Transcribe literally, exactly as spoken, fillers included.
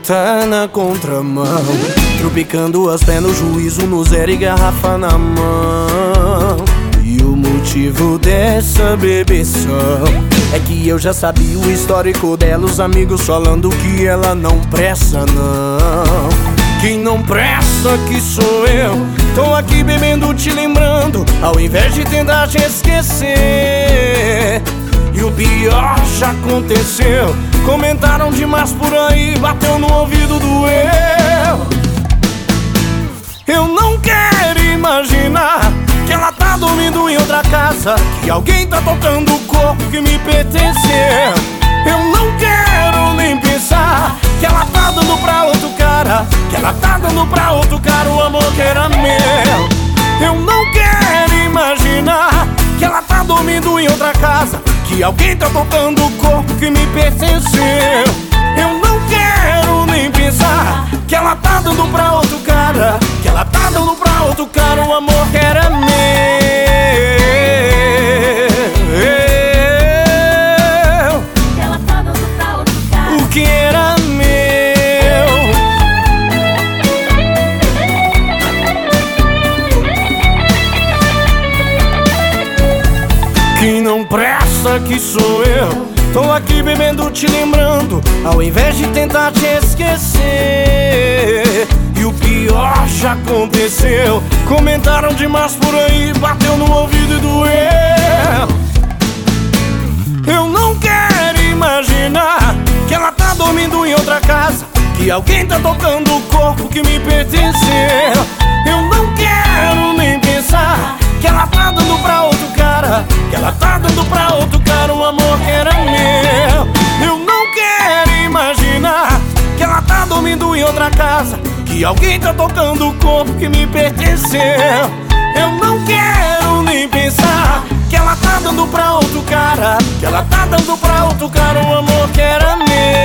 tá na contramão, tropicando as pés no juízo, no zero e garrafa na mão. E o motivo dessa bebeção é que eu já sabia o histórico dela, os amigos falando que ela não presta não. Quem não presta aqui sou eu, tô aqui bebendo te lembrando, ao invés de tentar te esquecer. E o pior já aconteceu, comentaram demais por aí, bateu no ouvido do eu. Eu não quero imaginar que ela tá dormindo em outra casa, que alguém tá tocando o corpo que me pertenceu. Eu não quero nem pensar que ela tá dando pra outro cara, que ela tá dando pra outro cara o amor que era meu. Eu não quero imaginar que ela tá dormindo em outra casa, que alguém tá tocando o corpo que me pertenceu. Eu não quero nem pensar que ela tá dando pra outro cara, que ela tá dando pra outro cara o amor que era meu. Que ela tá dando pra outro cara, o que era meu. Quem não presta aqui sou eu, tô aqui bebendo te lembrando, ao invés de tentar te esquecer. E o pior já aconteceu, comentaram demais por aí, bateu no ouvido e doeu. Eu não quero imaginar que ela tá dormindo em outra casa, que alguém tá tocando o corpo que me pertenceu. Eu não quero nem pensar que ela tá dando pra outro cara, que ela tá dando pra outro cara o amor que era meu. Eu não quero imaginar que ela tá dormindo em outra casa, que alguém tá tocando o corpo que me pertenceu. Eu não quero nem pensar que ela tá dando pra outro cara, que ela tá dando pra outro cara o amor que era meu.